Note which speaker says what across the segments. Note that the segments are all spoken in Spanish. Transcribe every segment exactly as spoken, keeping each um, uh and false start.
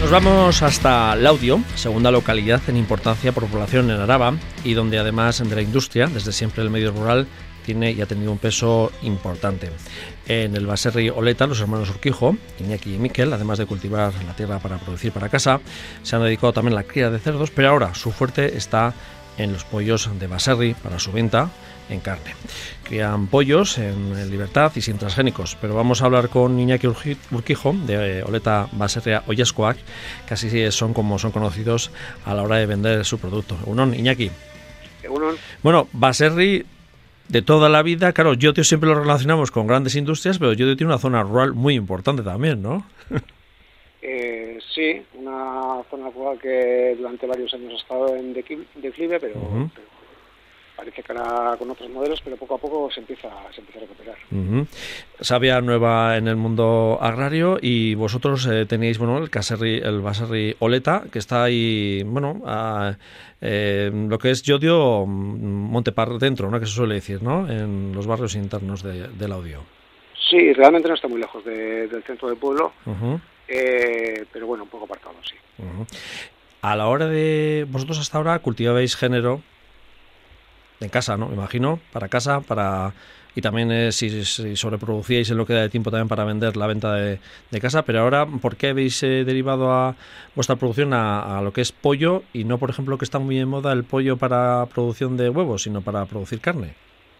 Speaker 1: Nos vamos hasta Laudio, segunda localidad en importancia por población en Araba y donde además de la industria, desde siempre el medio rural tiene y ha tenido un peso importante. En el baserri Oleta, los hermanos Urquijo, Iñaki y Miquel, además de cultivar la tierra para producir para casa, se han dedicado también a la cría de cerdos, pero ahora su fuerte está en los pollos de baserri para su venta en carne. Crían pollos en libertad y sin transgénicos, pero vamos a hablar con Iñaki Urquijo de Oleta Baserria Oilaskoak, que así son como son conocidos a la hora de vender su producto. Egunon, Iñaki.
Speaker 2: Egunon.
Speaker 1: Bueno, baserri de toda la vida, claro, Llodio siempre lo relacionamos con grandes industrias, pero Llodio tiene una zona rural muy importante también, ¿no?
Speaker 2: Eh, sí, una zona rural que durante varios años ha estado en declive, pero, uh-huh. pero parece que ahora con otros modelos, pero poco a poco se empieza, se empieza a recuperar.
Speaker 1: Uh-huh. Sabia nueva en el mundo agrario y vosotros eh, tenéis, bueno, el caserri, el baserri Oleta, que está ahí, bueno, a, eh, lo que es Llodio, Montepar dentro, ¿no? Que se suele decir, ¿no? En los barrios internos de, de Laudio.
Speaker 2: Sí, realmente no está muy lejos de, del centro del pueblo,
Speaker 1: uh-huh.
Speaker 2: eh, pero bueno, un poco apartado, sí.
Speaker 1: Uh-huh. A la hora de, vosotros hasta ahora cultivabais género en casa, ¿no? Me imagino, para casa, para y también eh, si, si sobreproducíais en lo que da de tiempo también para vender la venta de, de casa, pero ahora, ¿por qué habéis eh, derivado a vuestra producción a, a lo que es pollo y no, por ejemplo, que está muy en moda el pollo para producción de huevos, sino para producir carne?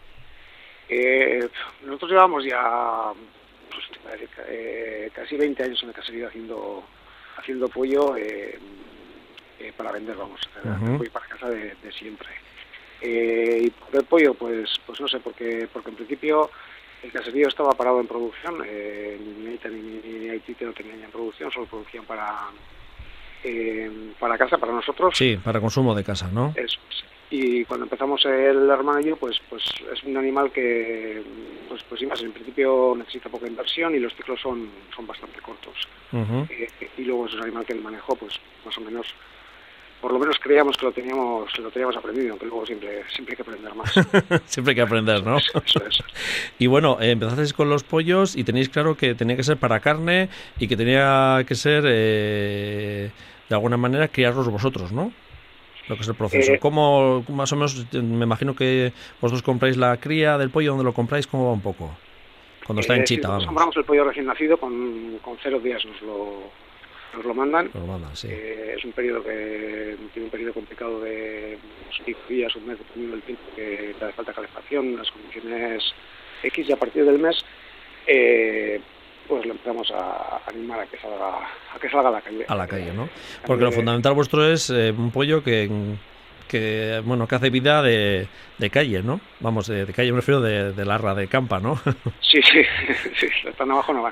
Speaker 2: Eh, nosotros llevamos ya pues, eh, casi veinte años en el caserío haciendo haciendo pollo eh, eh, para vender, vamos, uh-huh. pollo para casa de, de siempre. Eh, y por el pollo, pues pues no sé, porque porque en principio el caserío estaba parado en producción, eh, ni Aita ni, ni, ni Haití no tenían ya en producción, solo producían para eh, para casa, para nosotros.
Speaker 1: Sí, para consumo de casa, ¿no?
Speaker 2: Eso, sí. Y cuando empezamos el hermano y yo, pues pues es un animal que, pues pues más, en principio necesita poca inversión y los ciclos son son bastante cortos.
Speaker 1: Uh-huh.
Speaker 2: Eh, y luego es un animal que el manejo, pues más o menos, por lo menos creíamos que lo teníamos lo teníamos aprendido, aunque luego siempre siempre hay que aprender más.
Speaker 1: Siempre hay que aprender, ¿no?
Speaker 2: Eso, eso es.
Speaker 1: Y bueno, eh, empezasteis con los pollos y tenéis claro que tenía que ser para carne y que tenía que ser, eh, de alguna manera, criarlos vosotros, ¿no? Lo que es el proceso.
Speaker 2: Eh,
Speaker 1: ¿Cómo, más o menos, me imagino que vosotros compráis la cría del pollo, ¿dónde lo compráis? ¿Cómo va un poco? Cuando está
Speaker 2: eh,
Speaker 1: en chita,
Speaker 2: sí,
Speaker 1: vamos.
Speaker 2: Compramos el pollo recién nacido con, con cero días, nos lo, nos lo mandan.
Speaker 1: Nos lo mandan, sí.
Speaker 2: Eh, es un periodo que tiene un periodo complicado de cinco días, un mes, dependiendo del tiempo que te hace falta calefacción, las condiciones X, y a partir del mes eh, pues lo empezamos a animar a que salga a que salga a la calle.
Speaker 1: A la calle, ¿no? Porque lo fundamental vuestro es eh, un pollo que, que bueno que hace vida de, de calle, ¿no? Vamos, de, de calle me refiero de, de larra, de campa, ¿no?
Speaker 2: Sí, sí, sí, están abajo no van.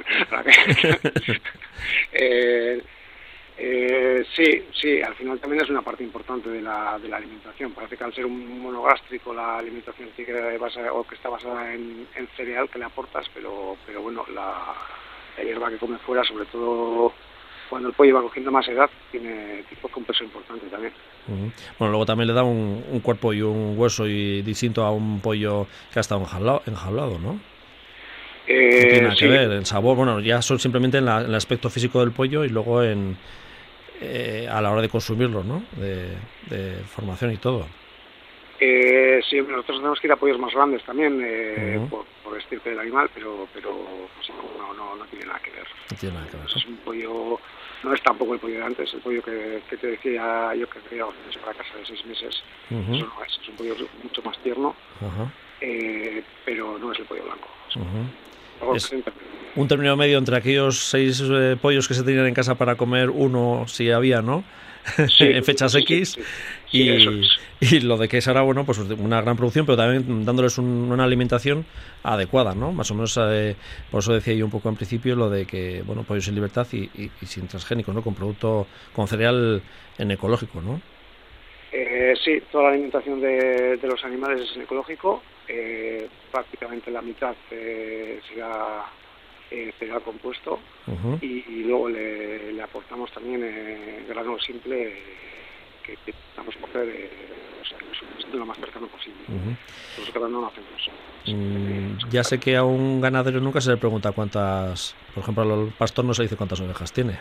Speaker 2: eh, eh, sí, sí, al final también es una parte importante de la, de la alimentación. Parece que al ser un monogástrico la alimentación sí que basa, o que está basada en, en cereal que le aportas, pero pero bueno, la, la hierba que come fuera, sobre todo cuando el pollo va cogiendo más edad, tiene tipo un peso importante también.
Speaker 1: Uh-huh. Bueno, luego también le da un, un cuerpo y un hueso y distinto a un pollo que ha estado enjaulado, enjaulado ¿no?
Speaker 2: Eh,
Speaker 1: no tiene nada
Speaker 2: sí.
Speaker 1: que ver, el sabor, bueno, ya son simplemente en, la, en el aspecto físico del pollo y luego en eh, a la hora de consumirlo, ¿no? De, de formación y todo.
Speaker 2: Eh, sí, nosotros tenemos que ir a pollos más grandes también, eh,
Speaker 1: uh-huh.
Speaker 2: por, por estirpe del animal, pero pero pues, no, no, no tiene nada que ver.
Speaker 1: No tiene nada que ver.
Speaker 2: Es un pollo, no es tampoco el pollo de antes, el pollo que, que te decía yo que quería para casa de seis meses, uh-huh. Eso no es, es un pollo mucho más tierno, uh-huh. eh, pero no es el pollo blanco. Es
Speaker 1: uh-huh. Es un término medio entre aquellos seis eh, pollos que se tenían en casa para comer uno si había, ¿no?
Speaker 2: Sí,
Speaker 1: en fechas
Speaker 2: sí,
Speaker 1: X
Speaker 2: sí, sí.
Speaker 1: Y,
Speaker 2: sí,
Speaker 1: y lo de que es ahora, bueno, pues una gran producción, pero también dándoles un, una alimentación adecuada, ¿no? Más o menos, eh, por eso decía yo un poco en principio lo de que, bueno, pollos en libertad y, y, y sin transgénicos, ¿no? Con producto, con cereal en ecológico, ¿no?
Speaker 2: Eh, sí, toda la alimentación de, de los animales es en ecológico, eh, prácticamente la mitad eh, será eh, cereal compuesto, uh-huh. y, y luego le, le aportamos también eh, grano simple eh, que, que damos por de, o sea, estén lo más cercano posible.
Speaker 1: Uh-huh.
Speaker 2: Por eso que no lo hacemos.
Speaker 1: Mm, ya sé que a un ganadero nunca se le pregunta cuántas, por ejemplo, al pastor no se dice cuántas ovejas tiene.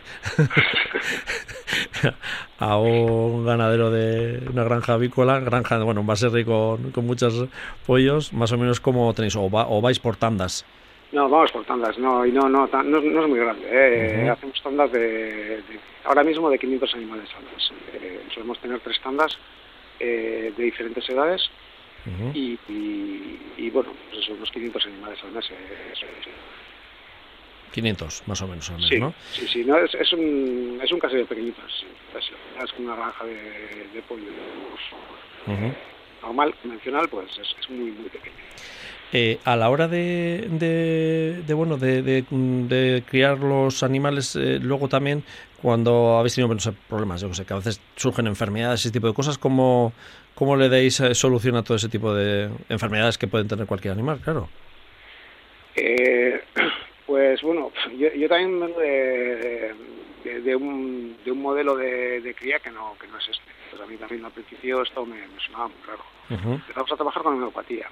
Speaker 1: A un ganadero de una granja avícola, granja, bueno, un baserri con, con muchos pollos, más o menos como tenéis, o, va, o vais por tandas.
Speaker 2: No, vamos por tandas, no, y no, no, no, no es muy grande. Eh. Uh-huh. Hacemos tandas de, de, ahora mismo de quinientos animales al mes. Eh, solemos tener tres tandas eh, de diferentes edades. Uh-huh. y, y, y bueno, pues eso, unos quinientos animales al mes. Eh, eso, eso.
Speaker 1: quinientos más o menos al mes,
Speaker 2: sí,
Speaker 1: ¿no?
Speaker 2: Sí, sí, no, es, es un es un caserío pequeñito, sí, es, es como una granja de, de pollo pues, uh-huh. normal, convencional, pues es, es muy muy pequeño.
Speaker 1: Eh, a la hora de, de, de bueno de, de, de criar los animales, eh, luego también cuando habéis tenido menos problemas, yo que sé, que a veces surgen enfermedades, ese tipo de cosas, ¿cómo, cómo le dais solución a todo ese tipo de enfermedades que pueden tener cualquier animal, claro?
Speaker 2: Eh, pues bueno, yo, yo también vengo de, de, de, un, de un modelo de, de cría que no que no es este. Pues a mí también al principio esto me, me sonaba muy raro. Uh-huh. Empezamos a trabajar con homeopatía.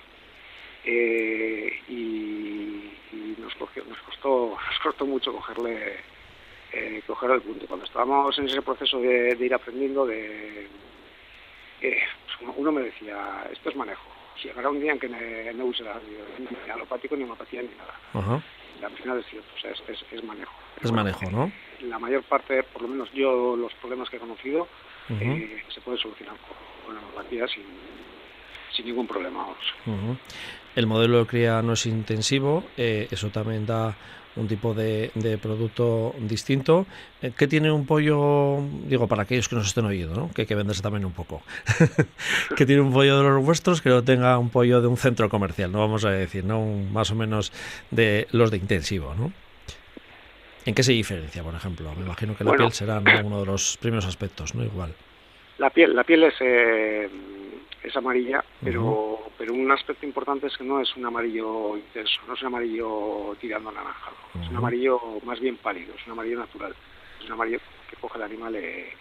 Speaker 2: Eh, y, y nos, cogió, nos costó nos costó mucho cogerle eh, coger el punto. Cuando estábamos en ese proceso de, de ir aprendiendo, de eh, pues uno me decía, esto es manejo. Si llegará un día en que me, no use ni alopático ni homeopatía ni nada. Uh-huh. Y al final es cierto, o sea, es, es, es manejo.
Speaker 1: Es bueno, manejo, ¿no?
Speaker 2: La mayor parte, por lo menos yo, los problemas que he conocido, uh-huh. eh, se pueden solucionar con, con la homeopatía sin, sin ningún problema.
Speaker 1: Uh-huh. El modelo de cría no es intensivo, eh, eso también da un tipo de, de producto distinto. Eh, ¿Qué tiene un pollo, digo, para aquellos que nos estén oyendo, ¿no? Que hay que venderse también un poco? ¿Qué tiene un pollo de los vuestros que no tenga un pollo de un centro comercial? No vamos a decir, ¿no? Un, más o menos de los de intensivo, ¿no? ¿En qué se diferencia, por ejemplo? Me imagino que la bueno, piel será, ¿no?, uno de los primeros aspectos, ¿no? Igual.
Speaker 2: La piel, la piel es... Eh... es amarilla, pero uh-huh. pero un aspecto importante es que no es un amarillo intenso, no es un amarillo tirando a naranjado, uh-huh. es un amarillo más bien pálido, es un amarillo natural, es un amarillo que coge el animal eh,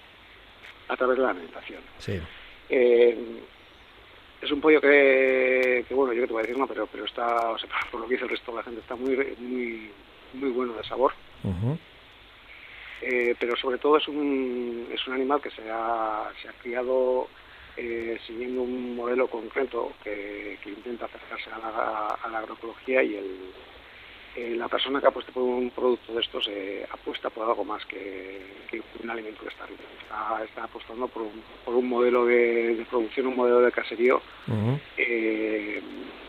Speaker 2: a través de la alimentación.
Speaker 1: Sí.
Speaker 2: Eh, es un pollo que, que, bueno, yo que te voy a decir, no, pero pero está, o sea, por lo que dice el resto de la gente, está muy muy muy bueno de sabor. Uh-huh. Eh, pero sobre todo es un es un animal que se ha se ha criado Eh, siguiendo un modelo concreto que, que intenta acercarse a la, a la agroecología, y el, eh, la persona que apuesta por un producto de estos eh, apuesta por algo más que, que un alimento que está rico. Está, está apostando por un, por un modelo de, de producción, un modelo de caserío uh-huh. eh,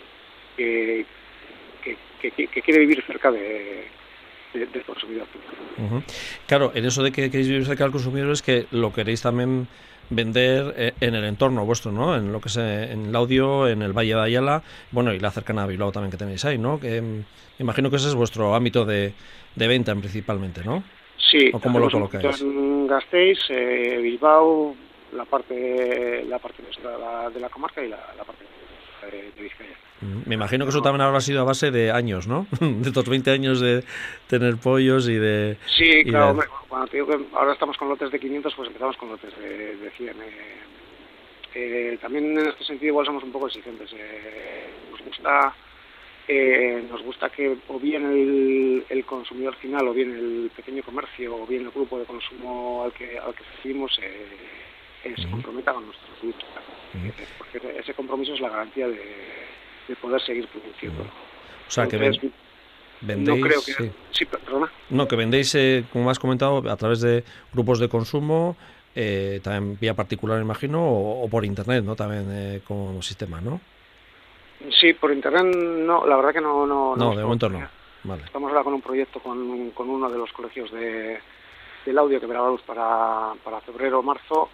Speaker 2: que, que, que, que quiere vivir cerca de De, del consumidor.
Speaker 1: Uh-huh. Claro, en eso de que queréis vivir cerca del consumidor es que lo queréis también vender eh, en el entorno vuestro, ¿no? En lo que es eh, en Laudio, en el Valle de Ayala, bueno, y la cercana a Bilbao también que tenéis ahí, ¿no? Que eh, imagino que ese es vuestro ámbito de, de venta principalmente, ¿no?
Speaker 2: Sí.
Speaker 1: ¿O cómo lo colocáis?
Speaker 2: En Gasteiz, eh, Bilbao, la parte la parte nuestra de la, de la comarca y la, la parte de, de Vizcaya.
Speaker 1: Me imagino que eso también habrá sido a base de años, ¿no? De estos veinte años de tener pollos y de...
Speaker 2: Sí,
Speaker 1: y
Speaker 2: claro,
Speaker 1: de...
Speaker 2: hombre, cuando te digo que ahora estamos con lotes de quinientos, pues empezamos con lotes de, de cien. Eh, eh, también en este sentido igual somos un poco exigentes. Eh, nos gusta eh, nos gusta que o bien el, el consumidor final, o bien el pequeño comercio, o bien el grupo de consumo al que al que seguimos eh, eh, se uh-huh. comprometa con nuestros productos. Uh-huh. Eh, porque ese compromiso es la garantía de... de poder seguir produciendo.
Speaker 1: O sea, Entonces, que ven, vendéis...
Speaker 2: No creo que...
Speaker 1: Sí,
Speaker 2: sí perdona.
Speaker 1: No, que vendéis, eh, como has comentado, a través de grupos de consumo, eh, también vía particular, imagino, o, o por internet, ¿no? También eh, como sistema, ¿no?
Speaker 2: Sí, por internet no, la verdad que no... No,
Speaker 1: no,
Speaker 2: no
Speaker 1: de momento no. Vale.
Speaker 2: Estamos ahora con un proyecto con, con uno de los colegios de, del Audio que verá la luz para, para febrero o marzo,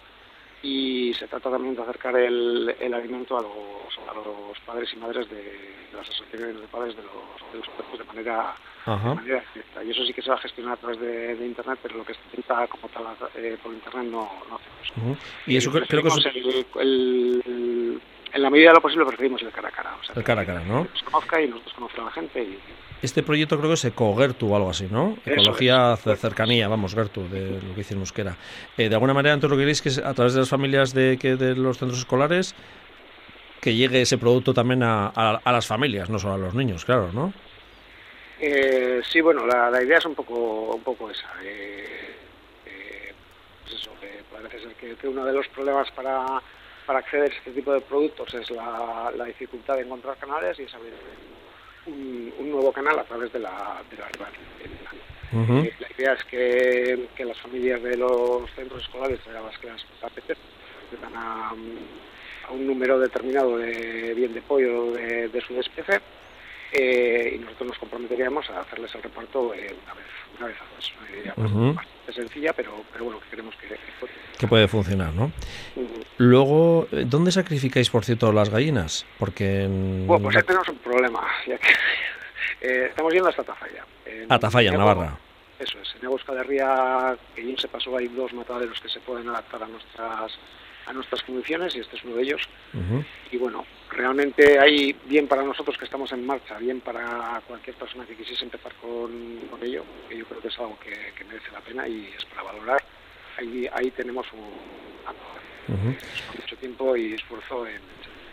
Speaker 2: y se trata también de acercar el, el alimento a los, a los padres y madres de, de las asociaciones de padres de los, de los pueblos de manera, de manera directa. Y eso sí que se va a gestionar a través de, de internet, pero lo que se intenta como tal eh, por internet no, no hacemos.
Speaker 1: Uh-huh. Y eso
Speaker 2: eh,
Speaker 1: creo que es...
Speaker 2: el, el, el la medida de lo posible preferimos el cara a cara. O sea,
Speaker 1: el cara a cara, ¿no?
Speaker 2: Que nos conozca y nosotros conocer a la gente. Y...
Speaker 1: Este proyecto creo que es Ecogertu o algo así, ¿no?
Speaker 2: Eso
Speaker 1: Ecología
Speaker 2: es.
Speaker 1: de cercanía, vamos, Gertu, de lo que dice en euskera. Eh, de alguna manera, entonces lo que queréis que es a través de las familias de, que, de los centros escolares que llegue ese producto también a, a, a las familias, no solo a los niños, claro, ¿no?
Speaker 2: Eh, sí, bueno, la, la idea es un poco un poco esa. Eh, eh, pues eso, que parece ser que, que uno de los problemas para, para acceder a este tipo de productos es la, la dificultad de encontrar canales y es abrir un, un nuevo canal a través de la, de la rival.
Speaker 1: Uh-huh.
Speaker 2: Eh, la idea es que, que las familias de los centros escolares, a las que las apetece, dan a, a un número determinado de bien de pollo de, de su especie. Eh, y nosotros nos comprometeríamos a hacerles el reparto eh, una vez una vez a dos. Una idea
Speaker 1: uh-huh.
Speaker 2: bastante sencilla, pero, pero bueno, que creemos que, que, puede.
Speaker 1: que puede funcionar, ¿no?
Speaker 2: Uh-huh.
Speaker 1: Luego, ¿dónde sacrificáis, por cierto, las gallinas? Porque en...
Speaker 2: Bueno, pues ahí tenemos un problema, ya que eh, estamos yendo hasta Tafalla. En,
Speaker 1: a Tafalla, en Navarra.
Speaker 2: Eso es, en Euskal Herria, que yo sepa, solo hay dos mataderos que se pueden adaptar a nuestras a nuestras condiciones y este es uno de ellos.
Speaker 1: Uh-huh.
Speaker 2: Y bueno, realmente hay, bien para nosotros que estamos en marcha, bien para cualquier persona que quisiese empezar con, con ello, que yo creo que es algo que, que merece la pena y es para valorar. Ahí, ahí tenemos un uh-huh. con mucho tiempo y esfuerzo en,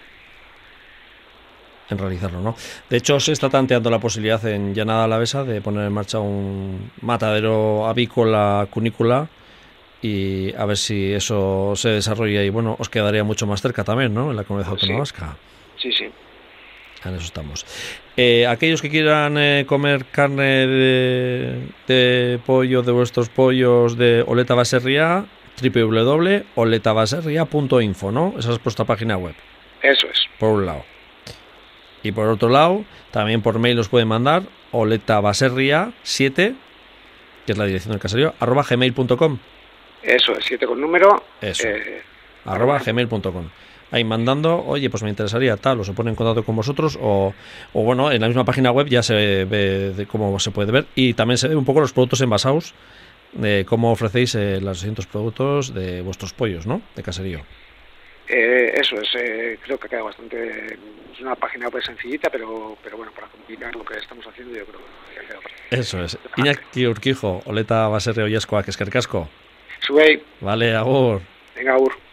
Speaker 1: en realizarlo, ¿no? De hecho, se está tanteando la posibilidad en Llanada Alavesa de poner en marcha un matadero avícola cunícola y a ver si eso se desarrolla y bueno, os quedaría mucho más cerca también, ¿no? En la Comunidad Autónoma Vasca.
Speaker 2: Sí, sí.
Speaker 1: En eso estamos. Eh, aquellos que quieran eh, comer carne de, de pollo, de vuestros pollos de Oleta Baserria, doble u doble u doble u punto oleta baserria punto info, ¿no? Esa es vuestra página web.
Speaker 2: Eso es.
Speaker 1: Por un lado. Y por otro lado, también por mail os pueden mandar oletabaserria siete, que es la dirección del caserío, arroba gmail punto com.
Speaker 2: Eso es, siete con número.
Speaker 1: Eso.
Speaker 2: Eh,
Speaker 1: arroba gmail punto com. Ahí mandando, oye, pues me interesaría tal, o se pone en contacto con vosotros, o, o bueno, en la misma página web ya se ve de cómo se puede ver, y también se ve un poco los productos envasados, de cómo ofrecéis eh, los distintos productos de vuestros pollos, ¿no? De caserío.
Speaker 2: Eh, eso es, eh, creo que queda bastante, es una página web sencillita, pero pero bueno, para comunicar lo que estamos haciendo yo creo que ha quedado bastante.
Speaker 1: Eso es. Iñaki Urquijo, Oleta Baserria Oiezkoak, eskerrik asko.
Speaker 2: Zuei.
Speaker 1: Vale, agur.
Speaker 2: Venga, agur.